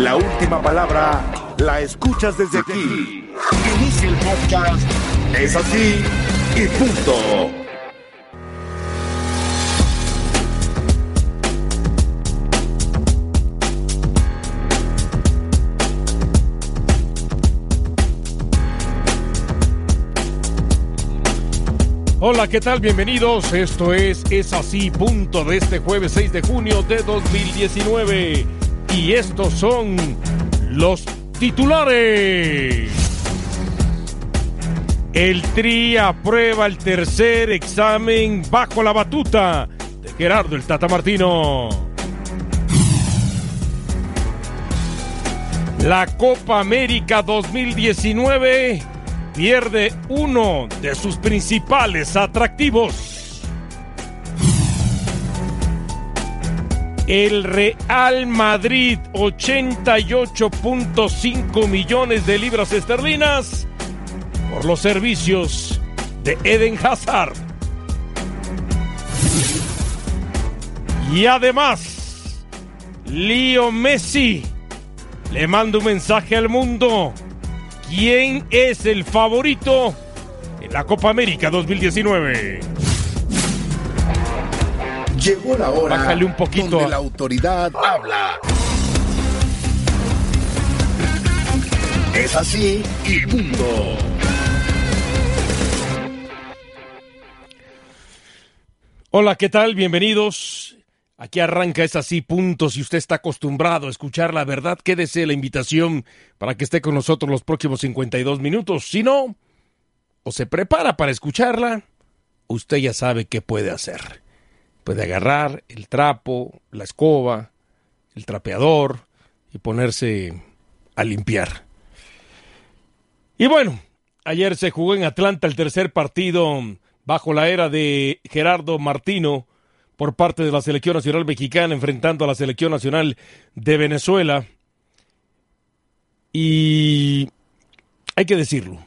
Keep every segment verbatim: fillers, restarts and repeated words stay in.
La última palabra la escuchas desde aquí. Inicia el podcast. Es así y punto. Hola, ¿qué tal? Bienvenidos. Esto es Es Así, punto, de este jueves seis de junio de dos mil diecinueve. Y estos son los titulares. El Tri aprueba el tercer examen bajo la batuta de Gerardo el Tata Martino. La Copa América dos mil diecinueve pierde uno de sus principales atractivos. El Real Madrid, ochenta y ocho punto cinco millones de libras esterlinas por los servicios de Eden Hazard. Y además, Leo Messi le manda un mensaje al mundo. ¿Quién es el favorito en la Copa América dos mil diecinueve? Llegó la hora. Bájale un poquito. Donde la autoridad habla. Es así y punto. Hola, ¿qué tal? Bienvenidos. Aquí arranca Es Así, punto. Si usted está acostumbrado a escuchar la verdad, quédese la invitación para que esté con nosotros los próximos cincuenta y dos minutos. Si no, o se prepara para escucharla, usted ya sabe qué puede hacer. Puede agarrar el trapo, la escoba, el trapeador y ponerse a limpiar. Y bueno, ayer se jugó en Atlanta el tercer partido bajo la era de Gerardo Martino por parte de la Selección Nacional Mexicana enfrentando a la Selección Nacional de Venezuela. Y hay que decirlo,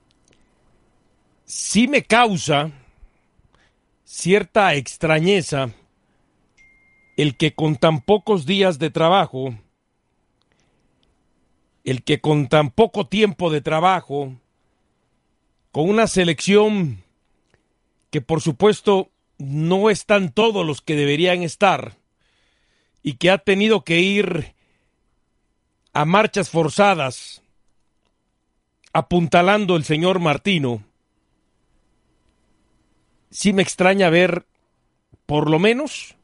sí me causa cierta extrañeza el que con tan pocos días de trabajo, el que con tan poco tiempo de trabajo, con una selección que por supuesto no están todos los que deberían estar y que ha tenido que ir a marchas forzadas apuntalando el señor Martino, sí me extraña ver por lo menos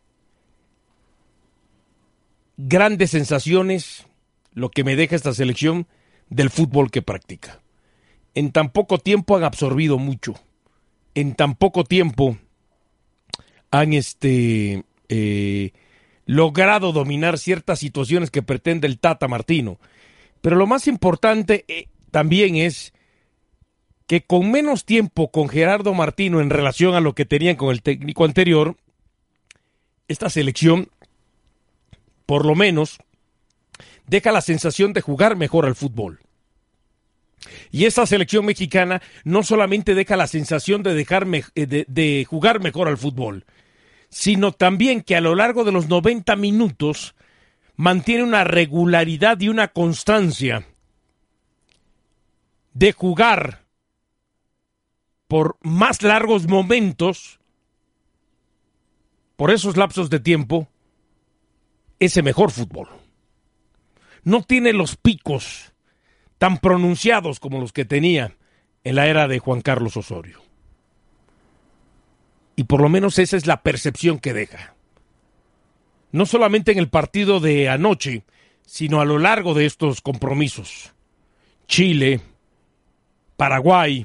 grandes sensaciones lo que me deja esta selección del fútbol que practica. En tan poco tiempo han absorbido mucho, en tan poco tiempo han este, eh, logrado dominar ciertas situaciones que pretende el Tata Martino. Pero lo más importante eh, también es que con menos tiempo con Gerardo Martino en relación a lo que tenían con el técnico anterior, esta selección, por lo menos, deja la sensación de jugar mejor al fútbol. Y esa selección mexicana no solamente deja la sensación de, dejar me- de, de jugar mejor al fútbol, sino también que a lo largo de los noventa minutos mantiene una regularidad y una constancia de jugar por más largos momentos, por esos lapsos de tiempo, ese mejor fútbol. No tiene los picos tan pronunciados como los que tenía en la era de Juan Carlos Osorio. Y por lo menos esa es la percepción que deja. No solamente en el partido de anoche, sino a lo largo de estos compromisos. Chile, Paraguay,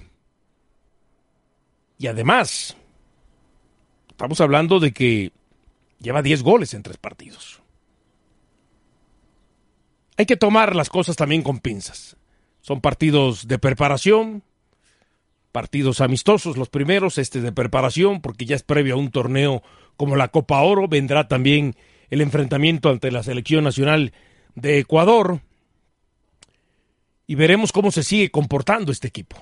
y además, estamos hablando de que lleva diez goles en tres partidos. Hay que tomar las cosas también con pinzas. Son partidos de preparación, partidos amistosos los primeros, este de preparación, porque ya es previo a un torneo como la Copa Oro. Vendrá también el enfrentamiento ante la Selección Nacional de Ecuador. Y veremos cómo se sigue comportando este equipo.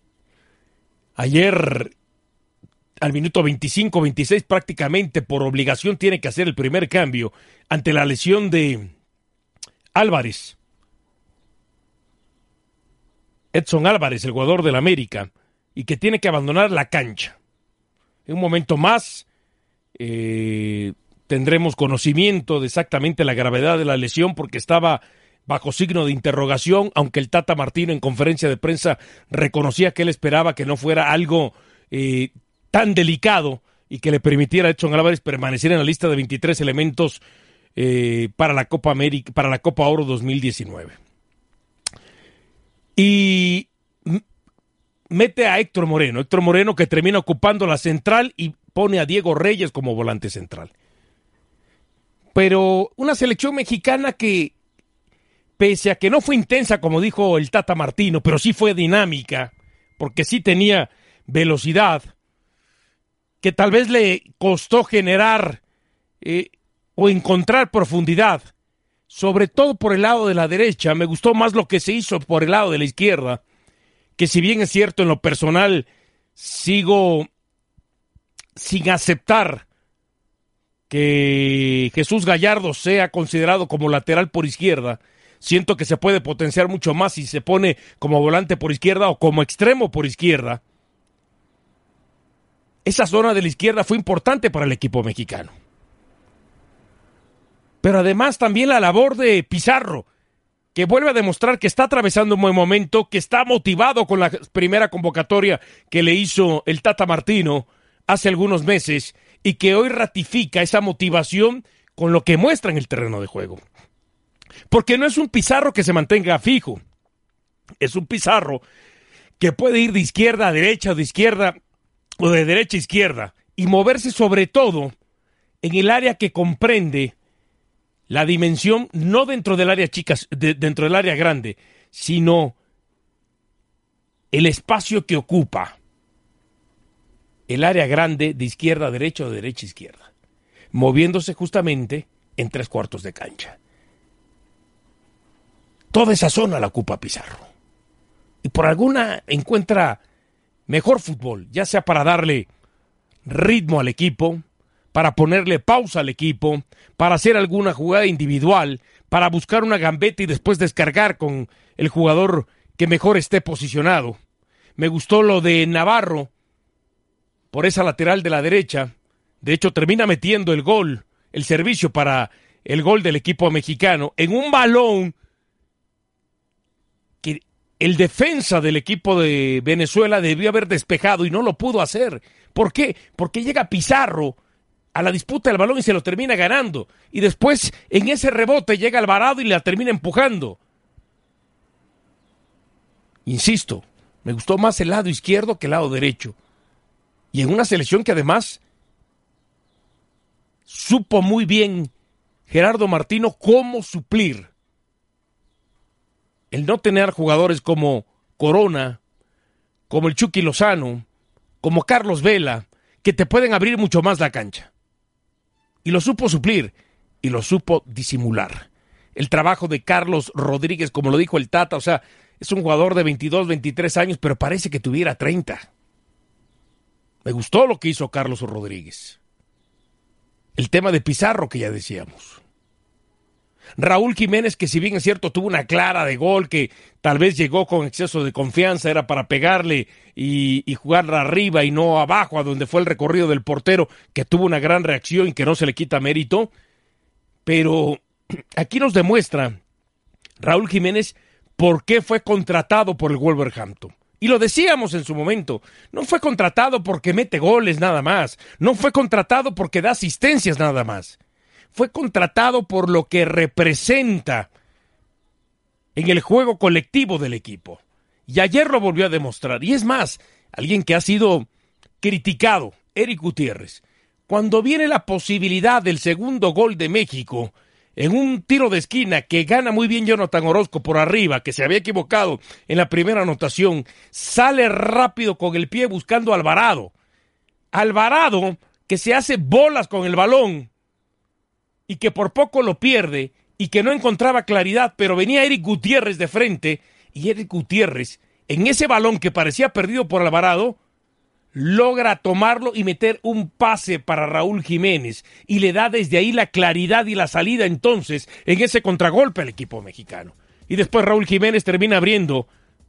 Ayer, al minuto veinticinco veintiséis, prácticamente por obligación tiene que hacer el primer cambio ante la lesión de Álvarez. Edson Álvarez, el jugador del América, y que tiene que abandonar la cancha. En un momento más eh, tendremos conocimiento de exactamente la gravedad de la lesión, porque estaba bajo signo de interrogación, aunque el Tata Martino en conferencia de prensa reconocía que él esperaba que no fuera algo eh, tan delicado y que le permitiera a Edson Álvarez permanecer en la lista de veintitrés elementos eh, para la Copa América, para la Copa Oro dos mil diecinueve. Y mete a Héctor Moreno, Héctor Moreno que termina ocupando la central y pone a Diego Reyes como volante central. Pero una selección mexicana que, pese a que no fue intensa, como dijo el Tata Martino, pero sí fue dinámica, porque sí tenía velocidad, que tal vez le costó generar eh, o encontrar profundidad, sobre todo por el lado de la derecha. Me gustó más lo que se hizo por el lado de la izquierda, que si bien es cierto, en lo personal sigo sin aceptar que Jesús Gallardo sea considerado como lateral por izquierda. Siento que se puede potenciar mucho más si se pone como volante por izquierda o como extremo por izquierda. Esa zona de la izquierda fue importante para el equipo mexicano. Pero además también la labor de Pizarro, que vuelve a demostrar que está atravesando un buen momento, que está motivado con la primera convocatoria que le hizo el Tata Martino hace algunos meses y que hoy ratifica esa motivación con lo que muestra en el terreno de juego. Porque no es un Pizarro que se mantenga fijo, es un Pizarro que puede ir de izquierda a derecha o de izquierda o de derecha a izquierda y moverse sobre todo en el área que comprende la dimensión, no dentro del área chica, de, dentro del área grande, sino el espacio que ocupa el área grande de izquierda a derecha o de derecha a izquierda, moviéndose justamente en tres cuartos de cancha. Toda esa zona la ocupa Pizarro. Y por alguna encuentra mejor fútbol, ya sea para darle ritmo al equipo, para ponerle pausa al equipo, para hacer alguna jugada individual, para buscar una gambeta y después descargar con el jugador que mejor esté posicionado. Me gustó lo de Navarro por esa lateral de la derecha. De hecho, termina metiendo el gol, el servicio para el gol del equipo mexicano, en un balón que el defensa del equipo de Venezuela debió haber despejado y no lo pudo hacer. ¿Por qué? Porque llega Pizarro a la disputa del balón y se lo termina ganando. Y después, en ese rebote, llega Alvarado y la termina empujando. Insisto, me gustó más el lado izquierdo que el lado derecho. Y en una selección que además supo muy bien Gerardo Martino cómo suplir el no tener jugadores como Corona, como el Chucky Lozano, como Carlos Vela, que te pueden abrir mucho más la cancha. Y lo supo suplir y lo supo disimular. El trabajo de Carlos Rodríguez, como lo dijo el Tata, o sea, es un jugador de veintidós, veintitrés años, pero parece que tuviera treinta. Me gustó lo que hizo Carlos Rodríguez. El tema de Pizarro que ya decíamos. Raúl Jiménez, que si bien es cierto tuvo una clara de gol, que tal vez llegó con exceso de confianza, era para pegarle y, y jugarla arriba y no abajo, a donde fue el recorrido del portero, que tuvo una gran reacción y que no se le quita mérito. Pero aquí nos demuestra Raúl Jiménez por qué fue contratado por el Wolverhampton. Y lo decíamos en su momento, no fue contratado porque mete goles nada más, no fue contratado porque da asistencias nada más. Fue contratado por lo que representa en el juego colectivo del equipo. Y ayer lo volvió a demostrar. Y es más, alguien que ha sido criticado, Eric Gutiérrez. Cuando viene la posibilidad del segundo gol de México, en un tiro de esquina que gana muy bien Jonathan Orozco por arriba, que se había equivocado en la primera anotación, sale rápido con el pie buscando a Alvarado. Alvarado, que se hace bolas con el balón, y que por poco lo pierde, y que no encontraba claridad, pero venía Eric Gutiérrez de frente, y Eric Gutiérrez, en ese balón que parecía perdido por Alvarado, logra tomarlo y meter un pase para Raúl Jiménez, y le da desde ahí la claridad y la salida entonces en ese contragolpe al equipo mexicano. Y después Raúl Jiménez termina abriendo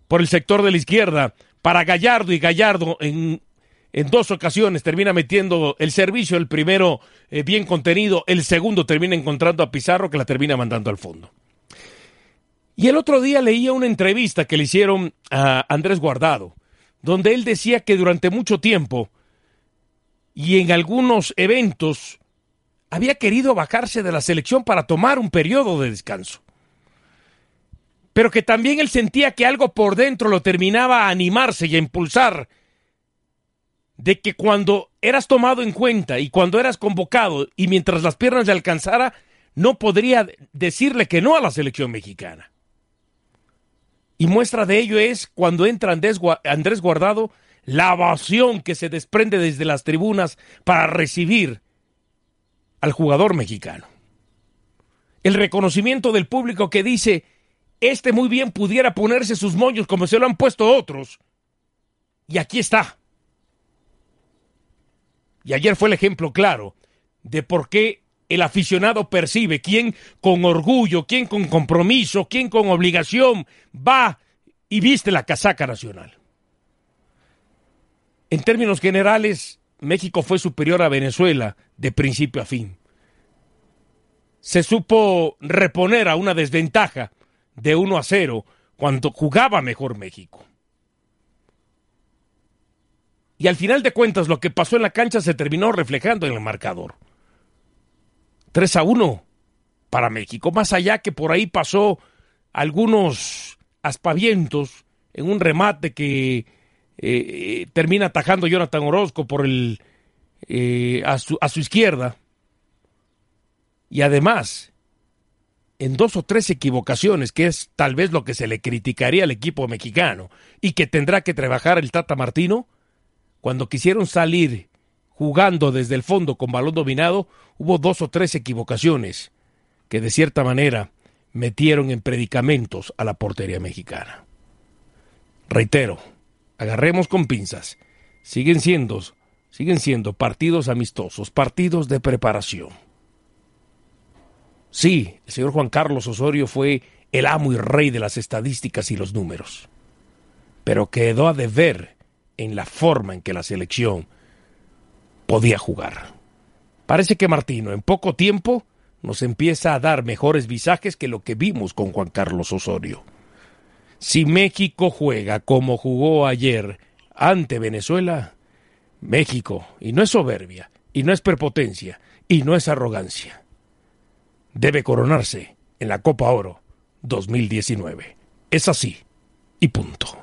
por el sector de la izquierda para Gallardo, y Gallardo en, en dos ocasiones termina metiendo el servicio, el primero eh, bien contenido, el segundo termina encontrando a Pizarro que la termina mandando al fondo. Y el otro día leía una entrevista que le hicieron a Andrés Guardado, donde él decía que durante mucho tiempo y en algunos eventos había querido bajarse de la selección para tomar un periodo de descanso. Pero que también él sentía que algo por dentro lo terminaba a animarse y a impulsar, de que cuando eras tomado en cuenta y cuando eras convocado y mientras las piernas le alcanzara, no podría decirle que no a la selección mexicana. Y muestra de ello es cuando entra Andrés, Andrés Guardado, la ovación que se desprende desde las tribunas para recibir al jugador mexicano. El reconocimiento del público que dice, este muy bien pudiera ponerse sus moños como se lo han puesto otros. Y aquí está. Y ayer fue el ejemplo claro de por qué el aficionado percibe quién con orgullo, quién con compromiso, quién con obligación va y viste la casaca nacional. En términos generales, México fue superior a Venezuela de principio a fin. Se supo reponer a una desventaja de uno a cero cuando jugaba mejor México. Y al final de cuentas, lo que pasó en la cancha se terminó reflejando en el marcador. tres a uno para México, más allá que por ahí pasó algunos aspavientos en un remate que eh, termina atajando Jonathan Orozco por el eh, a, su, a su izquierda, y además en dos o tres equivocaciones, que es tal vez lo que se le criticaría al equipo mexicano y que tendrá que trabajar el Tata Martino. Cuando quisieron salir jugando desde el fondo con balón dominado, hubo dos o tres equivocaciones que de cierta manera metieron en predicamentos a la portería mexicana. Reitero, agarremos con pinzas. Siguen siendo, siguen siendo partidos amistosos, partidos de preparación. Sí, el señor Juan Carlos Osorio fue el amo y rey de las estadísticas y los números, pero quedó a deber en la forma en que la selección podía jugar. Parece que Martino en poco tiempo nos empieza a dar mejores visajes que lo que vimos con Juan Carlos Osorio. Si México juega como jugó ayer ante Venezuela, México, y no es soberbia, y no es prepotencia, y no es arrogancia, debe coronarse en la Copa Oro dos mil diecinueve. Es así, y punto.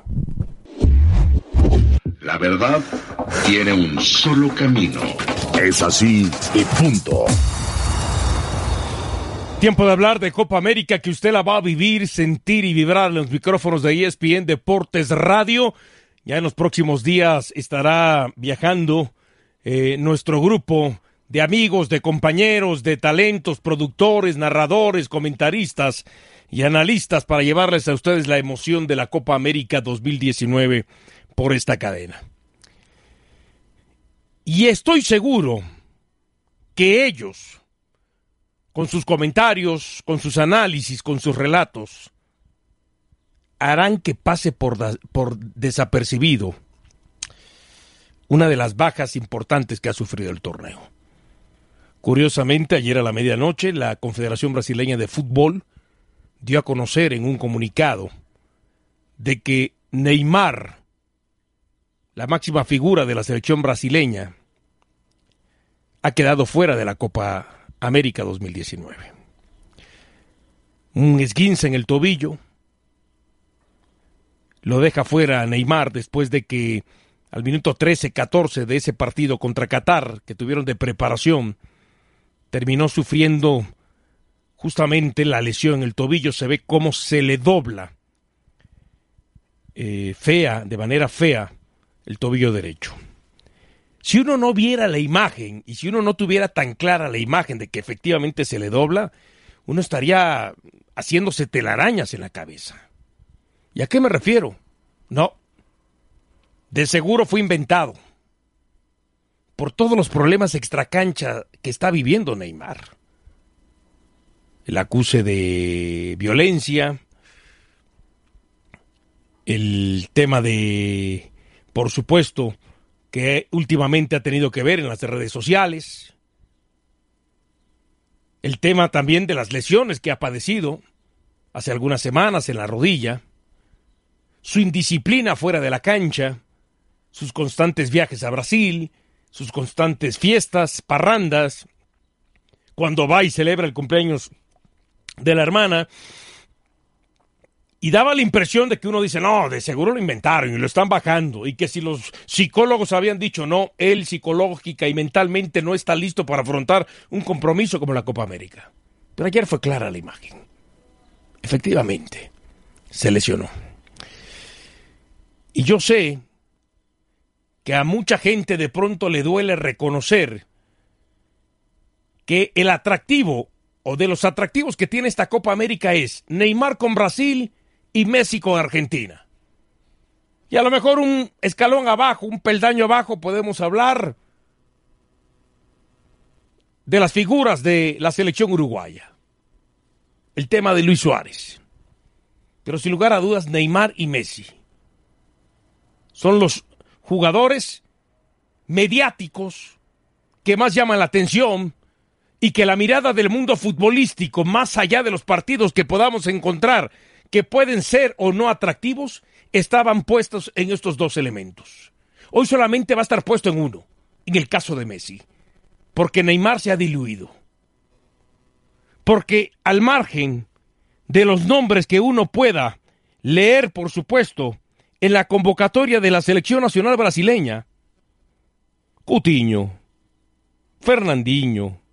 La verdad tiene un solo camino. Es así y punto. Tiempo de hablar de Copa América, que usted la va a vivir, sentir y vibrar en los micrófonos de E S P N Deportes Radio. Ya en los próximos días estará viajando eh, nuestro grupo de amigos, de compañeros, de talentos, productores, narradores, comentaristas y analistas para llevarles a ustedes la emoción de la Copa América dos mil diecinueve por esta cadena. Y estoy seguro que ellos, con sus comentarios, con sus análisis, con sus relatos, harán que pase por, da, por desapercibido una de las bajas importantes que ha sufrido el torneo. Curiosamente, ayer a la medianoche, la Confederación Brasileña de Fútbol dio a conocer en un comunicado de que Neymar, la máxima figura de la selección brasileña, ha quedado fuera de la Copa América dos mil diecinueve. Un esguince en el tobillo lo deja fuera a Neymar después de que al minuto trece catorce de ese partido contra Qatar que tuvieron de preparación, terminó sufriendo justamente la lesión en el tobillo. Se ve cómo se le dobla eh, fea, de manera fea, el tobillo derecho. Si uno no viera la imagen y si uno no tuviera tan clara la imagen de que efectivamente se le dobla, uno estaría haciéndose telarañas en la cabeza. ¿Y a qué me refiero? No, de seguro fue inventado por todos los problemas extracancha que está viviendo Neymar. El acuse de violencia, el tema de, por supuesto, que últimamente ha tenido que ver en las redes sociales, el tema también de las lesiones que ha padecido hace algunas semanas en la rodilla, su indisciplina fuera de la cancha, sus constantes viajes a Brasil, sus constantes fiestas, parrandas, cuando va y celebra el cumpleaños de la hermana, y daba la impresión de que uno dice, no, de seguro lo inventaron y lo están bajando, y que si los psicólogos habían dicho, no, él psicológica y mentalmente no está listo para afrontar un compromiso como la Copa América. Pero ayer fue clara la imagen. Efectivamente, se lesionó. Y yo sé que a mucha gente de pronto le duele reconocer que el atractivo o de los atractivos que tiene esta Copa América es Neymar con Brasil y Messi con Argentina. Y a lo mejor un escalón abajo, un peldaño abajo, podemos hablar de las figuras de la selección uruguaya. El tema de Luis Suárez. Pero sin lugar a dudas, Neymar y Messi son los jugadores mediáticos que más llaman la atención y que la mirada del mundo futbolístico, más allá de los partidos que podamos encontrar, que pueden ser o no atractivos, estaban puestos en estos dos elementos. Hoy solamente va a estar puesto en uno, en el caso de Messi, porque Neymar se ha diluido. Porque al margen de los nombres que uno pueda leer, por supuesto, en la convocatoria de la selección nacional brasileña, Coutinho, Fernandinho,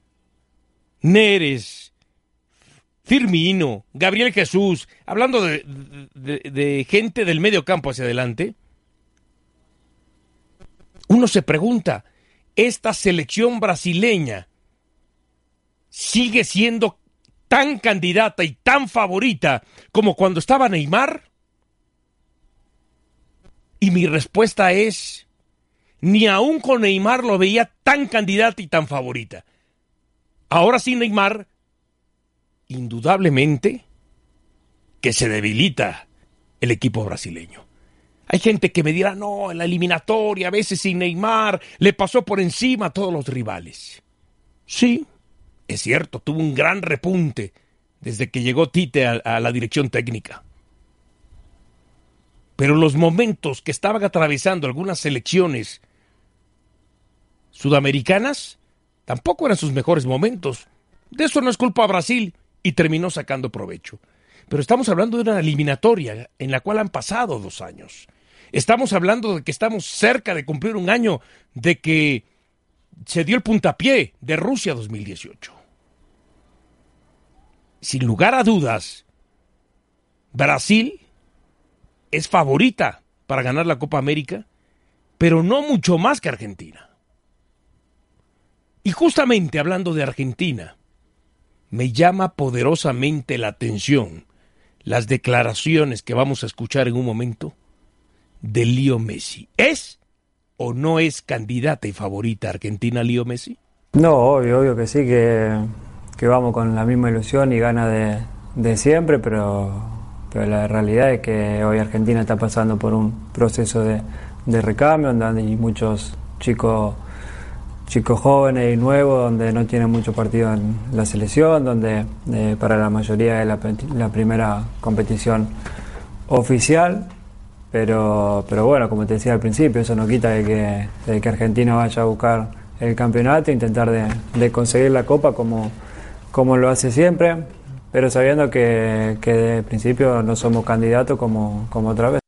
Neres, Firmino, Gabriel Jesús, hablando de, de, de gente del medio campo hacia adelante, uno se pregunta, ¿esta selección brasileña sigue siendo tan candidata y tan favorita como cuando estaba Neymar? Y mi respuesta es, ni aún con Neymar lo veía tan candidata y tan favorita. Ahora sí, Neymar, indudablemente que se debilita el equipo brasileño. Hay gente que me dirá, no, en la eliminatoria, a veces sin Neymar, le pasó por encima a todos los rivales. Sí, es cierto, tuvo un gran repunte desde que llegó Tite a, a la dirección técnica. Pero los momentos que estaban atravesando algunas selecciones sudamericanas tampoco eran sus mejores momentos. De eso no es culpa a Brasil y terminó sacando provecho. Pero estamos hablando de una eliminatoria en la cual han pasado dos años. Estamos hablando de que estamos cerca de cumplir un año de que se dio el puntapié de Rusia dos mil dieciocho. Sin lugar a dudas, Brasil es favorita para ganar la Copa América, pero no mucho más que Argentina. Y justamente hablando de Argentina, me llama poderosamente la atención las declaraciones que vamos a escuchar en un momento de Leo Messi. ¿Es o no es candidata y favorita Argentina Leo Messi? No, obvio, obvio que sí, que, que vamos con la misma ilusión y ganas de, de siempre, pero... pero la realidad es que hoy Argentina está pasando por un proceso de, de recambio, donde hay muchos chicos, chicos jóvenes y nuevos, donde no tienen mucho partido en la selección, donde eh, para la mayoría es la, la primera competición oficial, pero, pero bueno, como te decía al principio, eso no quita de que, de que Argentina vaya a buscar el campeonato e intentar de, de conseguir la Copa como, como lo hace siempre, pero sabiendo que, que de principio no somos candidatos como, como otra vez.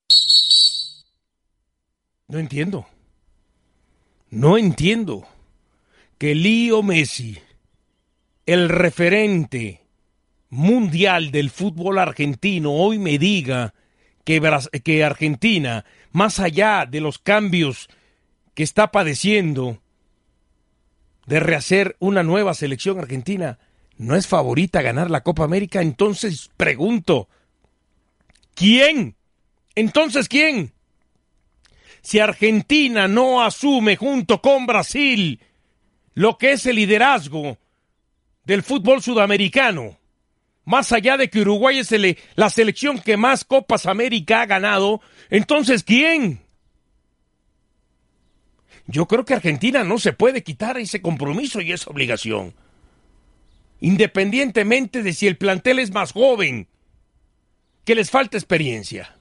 No entiendo. No entiendo que Leo Messi, el referente mundial del fútbol argentino, hoy me diga que, que Argentina, más allá de los cambios que está padeciendo de rehacer una nueva selección argentina, no es favorita a ganar la Copa América. Entonces pregunto, ¿quién? Entonces, ¿quién? Si Argentina no asume junto con Brasil lo que es el liderazgo del fútbol sudamericano, más allá de que Uruguay es el, la selección que más Copas América ha ganado, entonces ¿quién? Yo creo que Argentina no se puede quitar ese compromiso y esa obligación, independientemente de si el plantel es más joven, que les falta experiencia.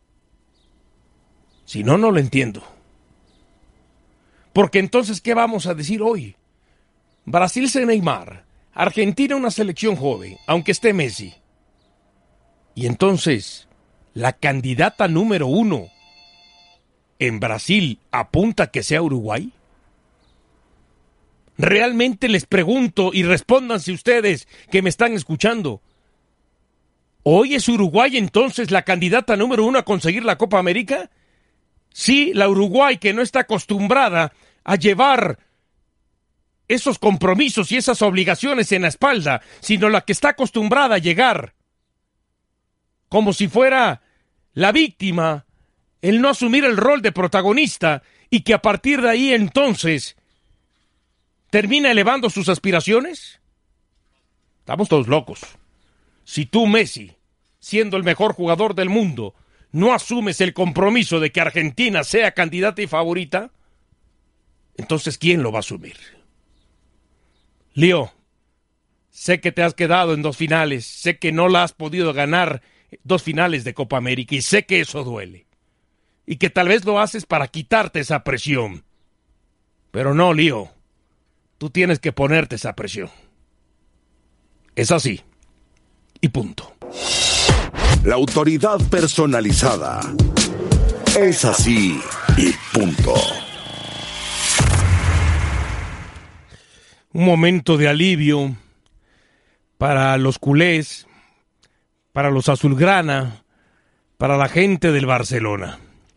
Si no, no lo entiendo. Porque entonces, ¿qué vamos a decir hoy? Brasil sin Neymar, Argentina una selección joven, aunque esté Messi. Y entonces, la candidata número uno en Brasil apunta que sea Uruguay. Realmente les pregunto y respóndanse ustedes que me están escuchando. ¿Hoy es Uruguay entonces la candidata número uno a conseguir la Copa América? Sí, la Uruguay que no está acostumbrada a llevar esos compromisos y esas obligaciones en la espalda, sino la que está acostumbrada a llegar como si fuera la víctima, el no asumir el rol de protagonista y que a partir de ahí entonces termina elevando sus aspiraciones. Estamos todos locos. Si tú, Messi, siendo el mejor jugador del mundo, no asumes el compromiso de que Argentina sea candidata y favorita, entonces ¿quién lo va a asumir? Lío, sé que te has quedado en dos finales, sé que no la has podido ganar dos finales de Copa América y sé que eso duele. Y que tal vez lo haces para quitarte esa presión. Pero no, Lío, tú tienes que ponerte esa presión. Es así. Y punto. La autoridad personalizada. Es así y punto. Un momento de alivio para los culés, para los azulgrana, para la gente del Barcelona.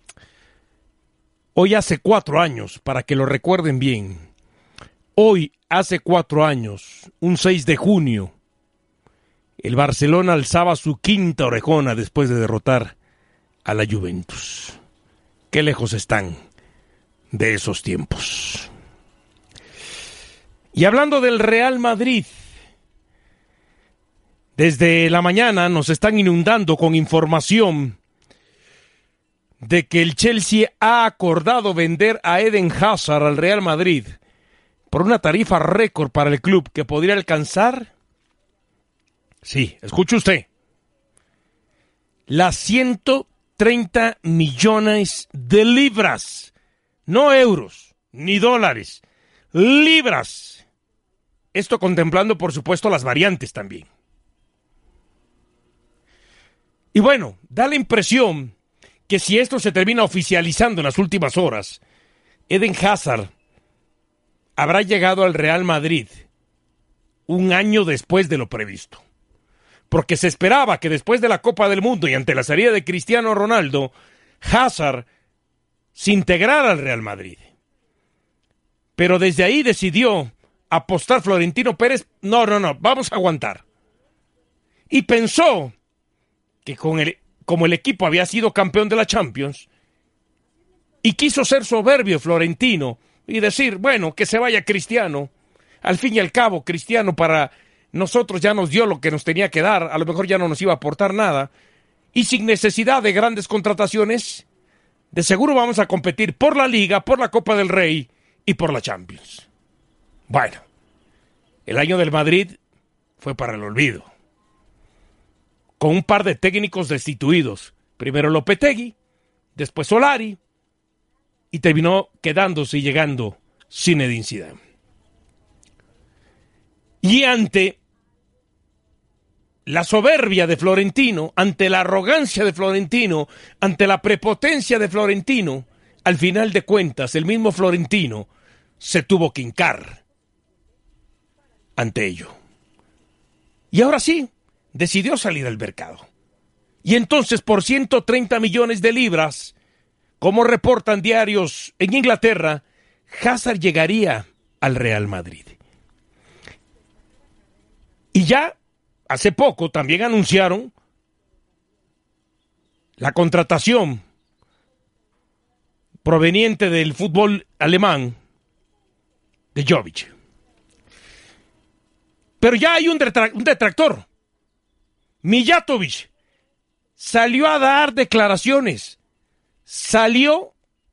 Hoy hace cuatro años, para que lo recuerden bien, hoy hace cuatro años, un seis de junio, el Barcelona alzaba su quinta orejona después de derrotar a la Juventus. Qué lejos están de esos tiempos. Y hablando del Real Madrid, desde la mañana nos están inundando con información de que el Chelsea ha acordado vender a Eden Hazard al Real Madrid por una tarifa récord para el club que podría alcanzar, sí, escuche usted, las ciento treinta millones de libras, no euros, ni dólares, libras. Esto contemplando, por supuesto, las variantes también. Y bueno, da la impresión que si esto se termina oficializando en las últimas horas, Eden Hazard habrá llegado al Real Madrid un año después de lo previsto. Porque se esperaba que después de la Copa del Mundo y ante la salida de Cristiano Ronaldo, Hazard se integrara al Real Madrid. Pero desde ahí decidió apostar Florentino Pérez, no, no, no, vamos a aguantar. Y pensó que con el, como el equipo había sido campeón de la Champions, y quiso ser soberbio Florentino y decir, bueno, que se vaya Cristiano. Al fin y al cabo, Cristiano para nosotros ya nos dio lo que nos tenía que dar, a lo mejor ya no nos iba a aportar nada, y sin necesidad de grandes contrataciones, de seguro vamos a competir por la Liga, por la Copa del Rey y por la Champions. Bueno, el año del Madrid fue para el olvido, con un par de técnicos destituidos, primero Lopetegui, después Solari, y terminó quedándose y llegando Zinedine Zidane. Y ante la soberbia de Florentino, ante la arrogancia de Florentino, ante la prepotencia de Florentino, al final de cuentas, el mismo Florentino se tuvo que hincar ante ello. Y ahora sí, decidió salir al mercado. Y entonces, por ciento treinta millones de libras, como reportan diarios en Inglaterra, Hazard llegaría al Real Madrid. Y ya hace poco también anunciaron la contratación proveniente del fútbol alemán de Jovic. Pero ya hay un, detra- un detractor Mijatovic salió a dar declaraciones, salió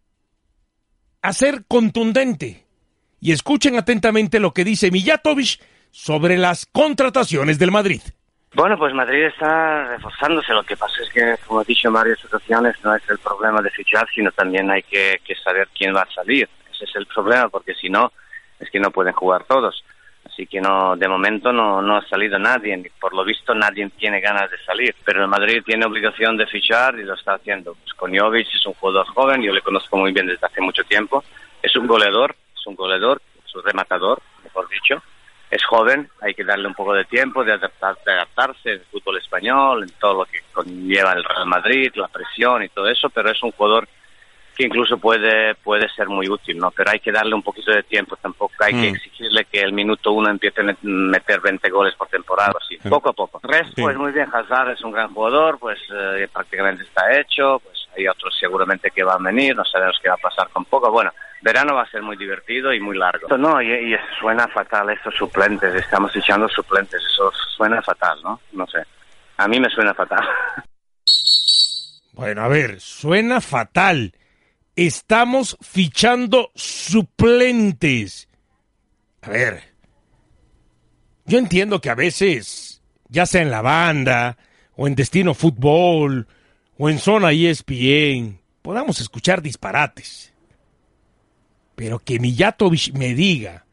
a ser contundente. Y escuchen atentamente lo que dice Mijatovic sobre las contrataciones del Madrid. Bueno, pues Madrid está reforzándose. Lo que pasa es que, como he dicho en varias ocasiones, no es el problema de fichar, sino también hay que, que saber quién va a salir. Ese es el problema, porque si no, es que no pueden jugar todos. Así que no, de momento no, no ha salido nadie, y por lo visto nadie tiene ganas de salir. Pero el Madrid tiene obligación de fichar y lo está haciendo. Pues con Jovic es un jugador joven, yo le conozco muy bien desde hace mucho tiempo. Es un goleador, es un goleador, es un rematador, mejor dicho. Es joven, hay que darle un poco de tiempo de, adaptar, de adaptarse al fútbol español, en todo lo que conlleva el Real Madrid, la presión y todo eso, pero es un jugador que incluso puede puede ser muy útil, ¿no? Pero hay que darle un poquito de tiempo, tampoco hay mm. que exigirle que el minuto uno empiece a meter veinte goles por temporada, así, mm. poco a poco. El resto, sí. Pues muy bien, Hazard es un gran jugador, pues eh, prácticamente está hecho, pues hay otros seguramente que van a venir, no sabemos qué va a pasar con poco, bueno, verano va a ser muy divertido y muy largo. No, y, y suena fatal estos suplentes, estamos echando suplentes, eso suena fatal, ¿no? No sé, a mí me suena fatal. Bueno, a ver, suena fatal. Estamos fichando suplentes. A ver, yo entiendo que a veces, ya sea en la banda, o en Destino Fútbol, o en Zona E S P N, podamos escuchar disparates. Pero que Mijatovic me diga,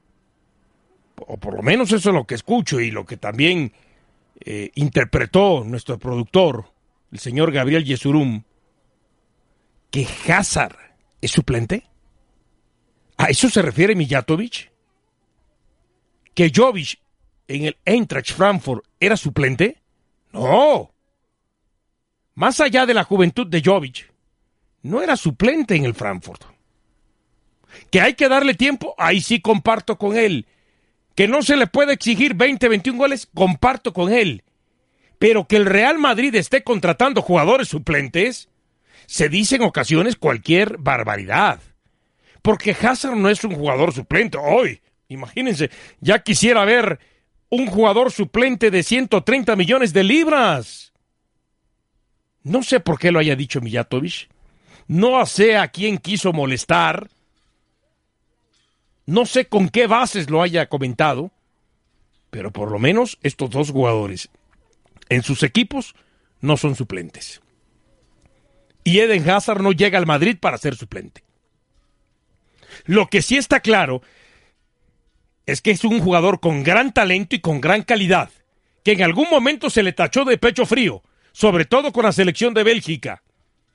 o por lo menos eso es lo que escucho y lo que también eh, interpretó nuestro productor, el señor Gabriel Yesurum, que Hazard es suplente. ¿A eso se refiere Mijatovic? ¿Que Jovic en el Eintracht Frankfurt era suplente? No. Más allá de la juventud de Jovic, no era suplente en el Frankfurt. Que hay que darle tiempo, ahí sí comparto con él. Que no se le puede exigir veinte, veintiún goles, comparto con él. Pero que el Real Madrid esté contratando jugadores suplentes, se dice en ocasiones cualquier barbaridad. Porque Hazard no es un jugador suplente. Hoy, imagínense, ya quisiera ver un jugador suplente de ciento treinta millones de libras. No sé por qué lo haya dicho Mijatovic. No sé a quién quiso molestar. No sé con qué bases lo haya comentado. Pero por lo menos estos dos jugadores en sus equipos no son suplentes. Y Eden Hazard no llega al Madrid para ser suplente. Lo que sí está claro es que es un jugador con gran talento y con gran calidad, que en algún momento se le tachó de pecho frío, sobre todo con la selección de Bélgica.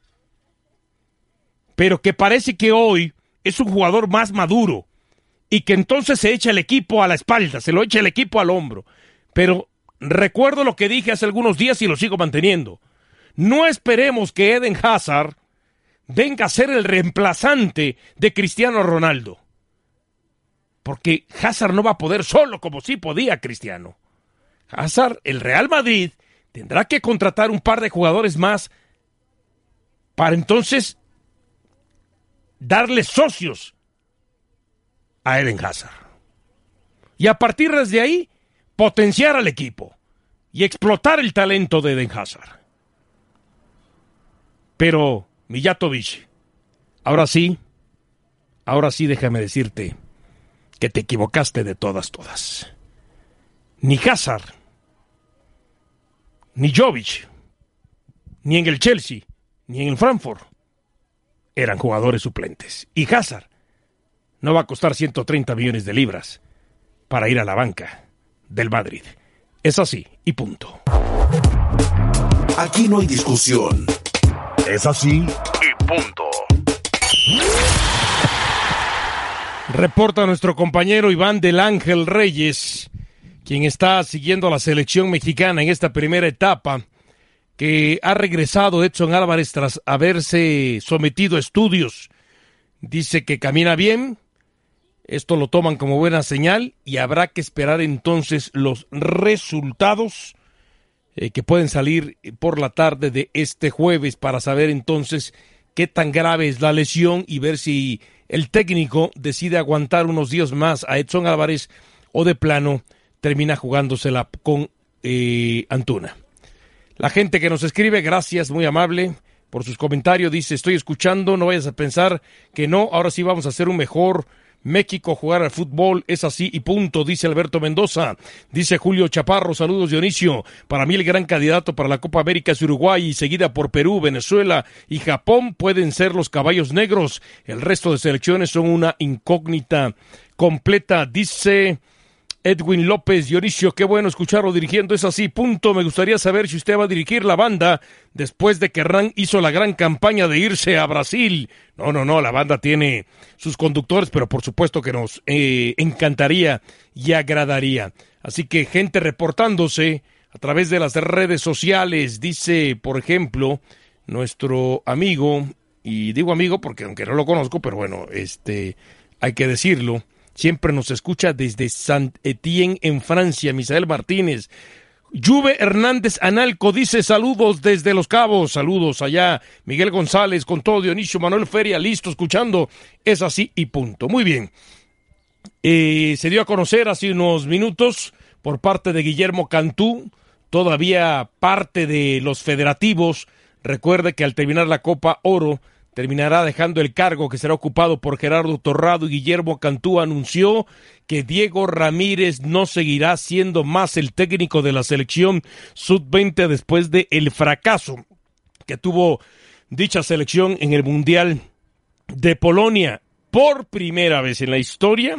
Pero que parece que hoy es un jugador más maduro y que entonces se echa el equipo a la espalda, se lo echa el equipo al hombro. Pero recuerdo lo que dije hace algunos días y lo sigo manteniendo. No esperemos que Eden Hazard venga a ser el reemplazante de Cristiano Ronaldo. Porque Hazard no va a poder solo como sí podía Cristiano. Hazard, el Real Madrid, tendrá que contratar un par de jugadores más para entonces darle socios a Eden Hazard. Y a partir de ahí, potenciar al equipo y explotar el talento de Eden Hazard. Pero, Mijatovic, ahora sí, ahora sí déjame decirte que te equivocaste de todas, todas. Ni Hazard, ni Jovic, ni en el Chelsea, ni en el Frankfurt, eran jugadores suplentes. Y Hazard no va a costar ciento treinta millones de libras para ir a la banca del Madrid. Es así, y punto. Aquí no hay discusión. Es así y punto. Reporta nuestro compañero Iván del Ángel Reyes, quien está siguiendo a la selección mexicana en esta primera etapa, que ha regresado Edson Álvarez tras haberse sometido a estudios. Dice que camina bien, esto lo toman como buena señal y habrá que esperar entonces los resultados Eh, que pueden salir por la tarde de este jueves para saber entonces qué tan grave es la lesión y ver si el técnico decide aguantar unos días más a Edson Álvarez o de plano termina jugándosela con eh, Antuna. La gente que nos escribe, gracias, muy amable por sus comentarios. Dice, estoy escuchando, no vayas a pensar que no, ahora sí vamos a hacer un mejor México, jugar al fútbol, es así y punto, dice Alberto Mendoza. Dice Julio Chaparro, saludos Dionisio, para mí el gran candidato para la Copa América es Uruguay, y seguida por Perú, Venezuela y Japón pueden ser los caballos negros, el resto de selecciones son una incógnita completa, dice Edwin López. Dionisio, qué bueno escucharlo dirigiendo, es así, punto. Me gustaría saber si usted va a dirigir la banda después de que Ran hizo la gran campaña de irse a Brasil. No, no, no, la banda tiene sus conductores, pero por supuesto que nos eh, encantaría y agradaría. Así que gente reportándose a través de las redes sociales, dice, por ejemplo, nuestro amigo, y digo amigo porque aunque no lo conozco, pero bueno, este, hay que decirlo, siempre nos escucha desde Saint-Étienne en Francia, Misael Martínez. Juve Hernández Analco dice saludos desde Los Cabos, saludos allá. Miguel González con todo, Dionisio Manuel Feria, listo, escuchando, es así y punto. Muy bien, eh, se dio a conocer hace unos minutos por parte de Guillermo Cantú, todavía parte de los federativos. Recuerde que al terminar la Copa Oro, terminará dejando el cargo que será ocupado por Gerardo Torrado, y Guillermo Cantú anunció que Diego Ramírez no seguirá siendo más el técnico de la selección sub veinte después de el fracaso que tuvo dicha selección en el Mundial de Polonia. Por primera vez en la historia,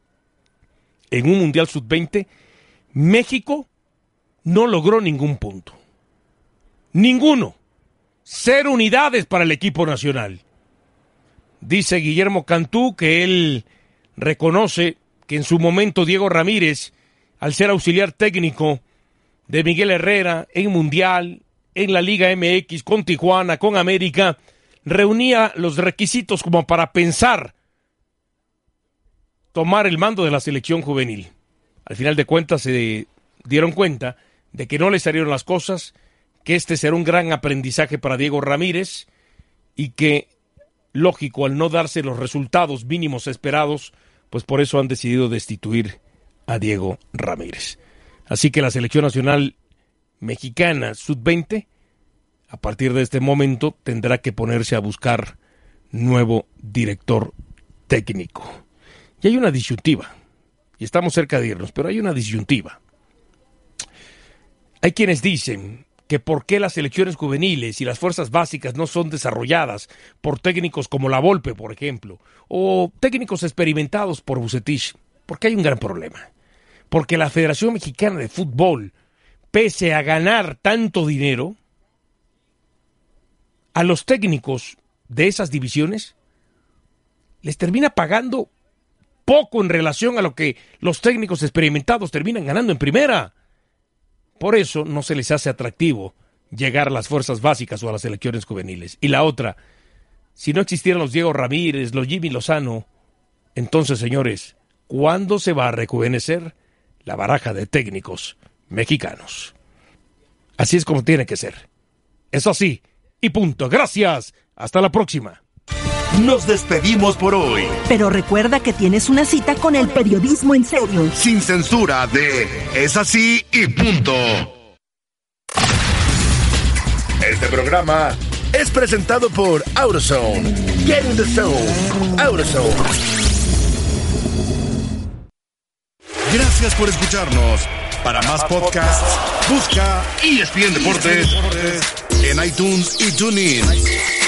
en un Mundial sub veinte, México no logró ningún punto. Ninguno. Cero unidades para el equipo nacional. Dice Guillermo Cantú que él reconoce que en su momento Diego Ramírez, al ser auxiliar técnico de Miguel Herrera en Mundial, en la Liga M X, con Tijuana, con América, reunía los requisitos como para pensar tomar el mando de la selección juvenil. Al final de cuentas se dieron cuenta de que no le salieron las cosas, que este será un gran aprendizaje para Diego Ramírez y que, lógico, al no darse los resultados mínimos esperados, pues por eso han decidido destituir a Diego Ramírez. Así que la selección nacional mexicana sub veinte, a partir de este momento, tendrá que ponerse a buscar nuevo director técnico. Y hay una disyuntiva, y estamos cerca de irnos, pero hay una disyuntiva. Hay quienes dicen que por qué las selecciones juveniles y las fuerzas básicas no son desarrolladas por técnicos como La Volpe, por ejemplo, o técnicos experimentados por Vucetich. Porque hay un gran problema. Porque la Federación Mexicana de Fútbol, pese a ganar tanto dinero, a los técnicos de esas divisiones les termina pagando poco en relación a lo que los técnicos experimentados terminan ganando en primera. Por eso no se les hace atractivo llegar a las fuerzas básicas o a las selecciones juveniles. Y la otra, si no existieran los Diego Ramírez, los Jimmy Lozano, entonces, señores, ¿cuándo se va a rejuvenecer la baraja de técnicos mexicanos? Así es como tiene que ser. Eso así, y punto. Gracias. Hasta la próxima. Nos despedimos por hoy. Pero recuerda que tienes una cita con el periodismo en serio. Sin censura de Es así y punto. Este programa es presentado por AutoZone. Get in the zone. AutoZone. Gracias por escucharnos. Para más podcasts, busca E S P N Deportes en iTunes y TuneIn.